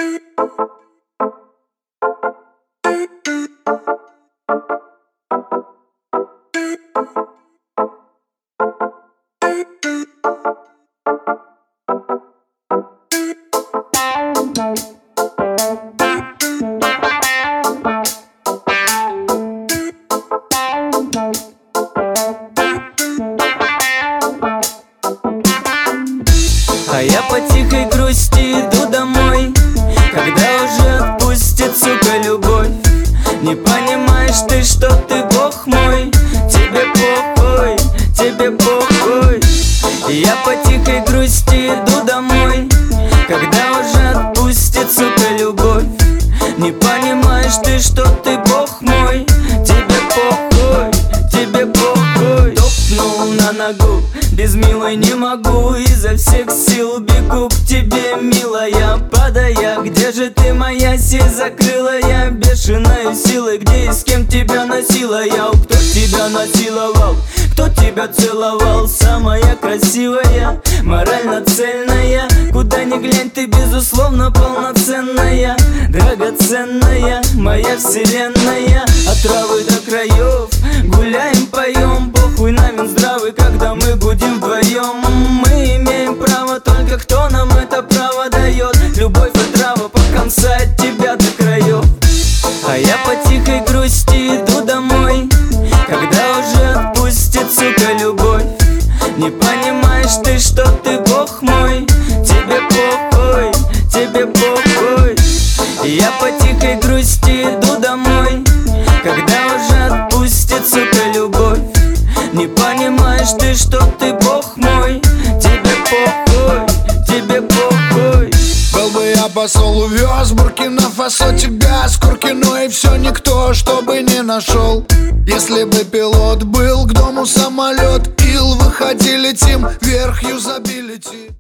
А я по тихой грусти иду домой, когда уже отпустит, сука, любовь. Не понимаешь ты, что ты бог мой, тебе похуй, тебе похуй. Я по тихой грусти иду домой, когда уже отпустит, сука, любовь. Не понимаешь ты, что ты бог мой, тебе похуй, тебе похуй. Топнул на ногу, без милой не могу, изо всех сил бегу к тебе, милая, падая. Где же ты, моя сеть закрыла я бешеной силой? Где и с кем тебя носила я? Кто тебя насиловал? Кто тебя целовал? Самая красивая, морально цельная. Куда ни глянь, ты безусловно полноценная, драгоценная, моя вселенная. От травы до краев гуляем, поем, похуй на Минздравы, когда мы гудим вдвоем. Мы имеем право, только кто нам это право дает? Любовь и трава по конца от тебя до краев. А я по тихой грусти иду домой, когда уже отпустит, сука, любовь. Не понимаешь ты, что ты бог мой, тебе похуй, тебе похуй. Я по тихой грусти иду домой, когда уже отпустит, сука, любовь. Не понимаешь ты, что ты бог мой, тебе похуй, тебе похуй. Был бы я посол, увез Буркина-Фасо тебя с Куркино, и все никто, чтобы не нашел. Если бы пилот был, к дому самолет, ил, выходи, летим вверх, юзабилити.